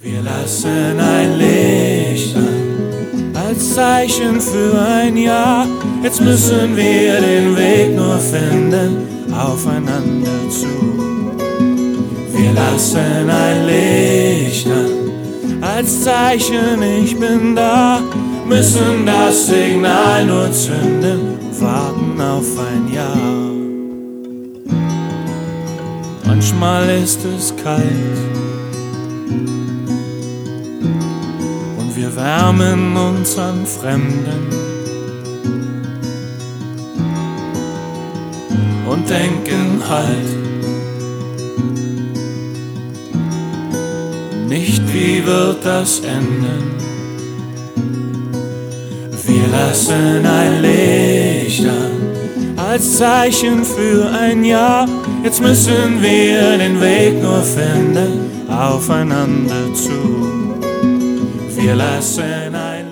Wir lassen ein Licht an, als Zeichen für ein Ja. Jetzt müssen wir den Weg nur finden, aufeinander zu. Wir lassen ein Licht an, als Zeichen, ich bin da. Müssen das Signal nur zünden, warten auf ein Ja. Manchmal ist es kalt und wir wärmen uns an Fremden und denken halt nicht, wie wird das enden. Wir lassen ein Licht an, als Zeichen für ein Ja. Jetzt müssen wir den Weg nur finden, aufeinander zu. Wir lassen ein